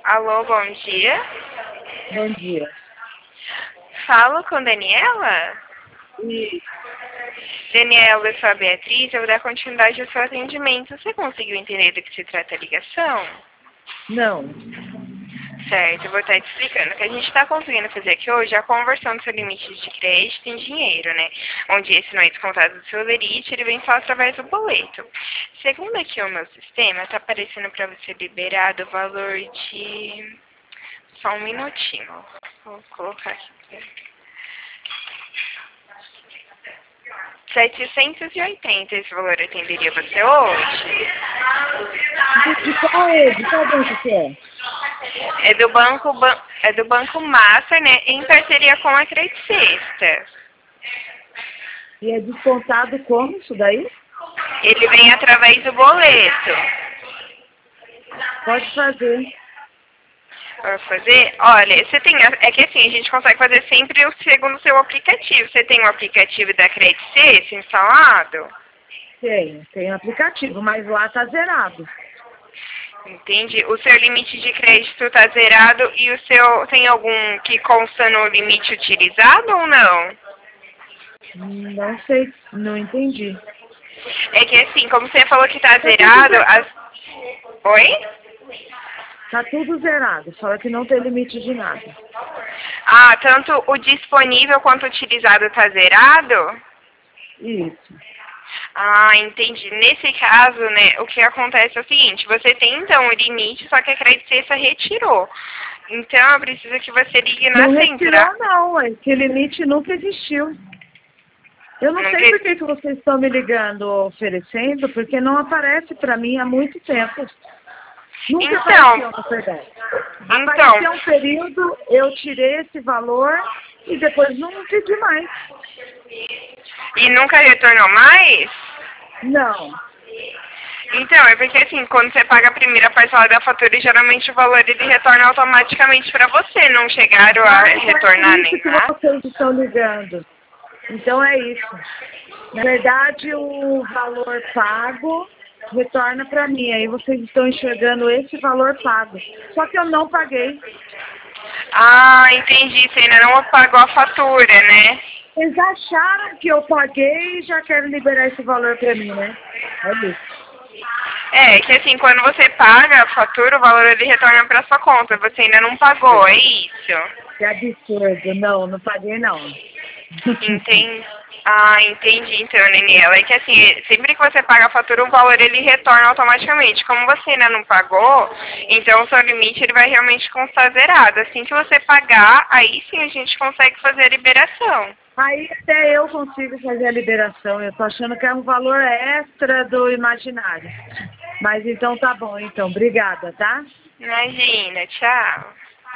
Alô, bom dia. Bom dia. Falo com Daniela? E Daniela, eu sou a Beatriz, eu vou dar continuidade ao seu atendimento. Você conseguiu entender do que se trata a ligação? não, Certo, eu vou estar te explicando. O que a gente está conseguindo fazer aqui hoje é a conversão do seu limite de crédito em dinheiro, né? Onde esse não é descontado do seu lerite, ele vem só através do boleto. Segundo aqui o meu sistema, está aparecendo para você liberar do valor de... Só um minutinho. Vou colocar aqui. 780, esse valor atenderia você hoje? de qual banco que é? É do Banco Master, né? Em parceria com a Credit Sexta. E é descontado como isso daí? Ele vem através do boleto. Pode fazer. Para fazer? Olha, você tem. É que assim, a gente consegue fazer sempre o segundo seu aplicativo. Você tem o aplicativo da Credit Sexta instalado? Tem aplicativo, mas lá tá zerado. Entende? O seu limite de crédito está zerado e o seu tem algum que consta no limite utilizado ou não? Não sei, não entendi. É que assim, como você falou que está Tá tudo zerado, zerado. Oi? Tá tudo zerado, só que não tem limite de nada. Ah, tanto o disponível quanto o utilizado está zerado? Isso. Ah, entendi. Nesse caso, né, o que acontece é o seguinte, você tem então o limite, só que a Credit Sexta retirou. Então, eu preciso que você ligue na Não central. retirou não, esse limite nunca existiu. Eu não sei por que vocês estão me ligando oferecendo, porque não aparece para mim há muito tempo. Nunca apareceu, na verdade. Apareceu um período, eu tirei esse valor e depois não pedi mais. E nunca retornou mais? Não. Então, é porque assim, quando você paga a primeira parcela da fatura, geralmente o valor ele retorna automaticamente para você. Não chegaram a retornar É nem isso que nada? vocês estão ligando. Então é isso. Na verdade, o valor pago retorna para mim. Aí vocês estão enxergando esse valor pago. Só que eu não paguei. Ah, entendi. Você ainda não pagou a fatura, né? Eles acharam que eu paguei e já querem liberar esse valor para mim, né? É isso. É, que assim, quando você paga a fatura, o valor ele retorna para sua conta. Você ainda não pagou, é isso? Que absurdo. Não, não paguei não. Entendi. Ah, entendi então, Daniela. É que assim, sempre que você paga a fatura, o valor ele retorna automaticamente. Como você ainda não pagou, então o seu limite ele vai realmente constar zerado. Assim que você pagar, aí sim a gente consegue fazer a liberação. Aí até eu consigo fazer a liberação. Eu tô achando que é um valor extra do imaginário. Mas então tá bom, então. Obrigada, tá? Imagina, tchau.